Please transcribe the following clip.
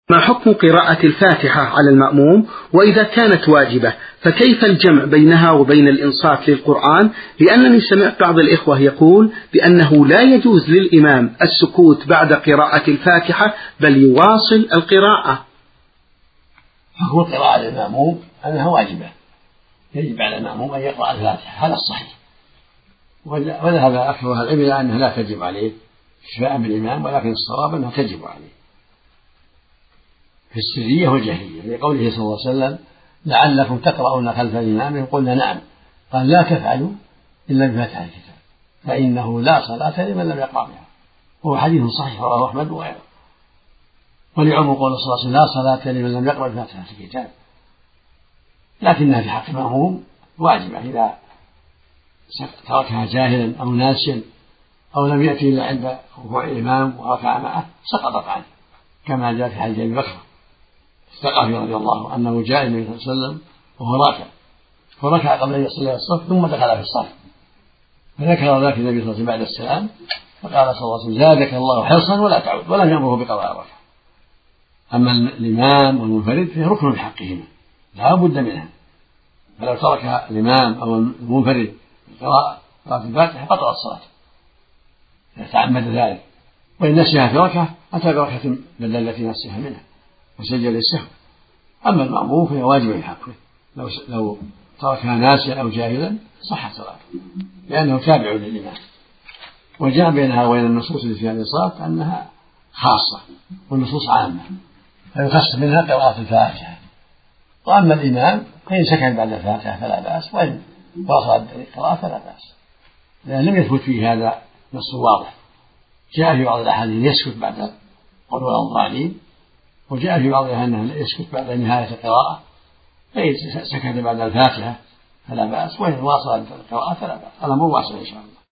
ما حكم قراءة الفاتحة على المأموم؟ وإذا كانت واجبة فكيف الجمع بينها وبين الإنصات للقرآن؟ لأنني سمعت بعض الإخوة يقول بأنه لا يجوز للإمام السكوت بعد قراءة الفاتحة بل يواصل القراءة. حكم القراءة للمأموم أنها واجبة، يجب على المأموم أن يقرأ الفاتحة، هذا الصحيح، وذهب أكثر أهل العلم إلى أنها لا تجب عليه شفاء بالإمام، ولكن الصواب أنها تجب عليه في السرية والجهرية، لقوله صلى الله عليه وسلم: لعلكم تقرؤون خلف الإمام، قلنا نعم، قال: لا تفعلوا إلا بفاتحة الكتاب فإنه لا صلاة لمن لم يقرأ بها، وهو حديث صحيح رواه أحمد وغيره. ولعموم قول صلى الله عليه وسلم: لا صلاة لمن لم يقرأ بفاتحة الكتاب، لكنها في حق المأموم واجبة إذا تركها جاهلا أو ناسيا أو لم يأتي إلا عند ركوع الإمام وركع معه سقطت عنه، كما جاء في حديث أبي بكر الثقفي رضي الله عنه أنه جاء النبي صلى الله عليه وسلم وهو راكع فركع قبل أن يصلي الصف ثم دخل في الصف، فذكر ذلك النبي صلى الله عليه وسلم بعد السلام، فقال صلى الله عليه وسلم: زادك الله حرصا ولا تعود، ولم يأمره بقضاء الركعة. أما الإمام والمنفرد فهي ركن من حقهما لا بد منها، فلو ترك الإمام أو المنفرد قراءة الفاتحة بطلت الصلاة إذا تعمد ذلك، وإن نسيها في ركعة أتى بركعة بدل التي نسيها منها وسجد للسهو. أما المأموم فهي واجبة في حقه، لو تركها ناسيا أو جاهلا صحت صلاته لأنه تابع للإمام. وجاء بينها وبين النصوص التي فيها الإنصات أنها خاصة والنصوص عامة، فيخص منها قراءة الفاتحة. وأما الإمام فإن سكن بعد الفاتحة فلا بأس، وإن واصل القراءة فلا بأس، لأن لم يثبت فيه هذا نص واضح. جاء في بعض الأحاديث يسكت بعد قول ولا الضالين، وجاء في بعضها أنه يسكت بعد نهاية القراءة، فإن سكت بعد الفاتحة فلا بأس، وإن واصل القراءة فلا بأس، الأمر واسع إن شاء الله.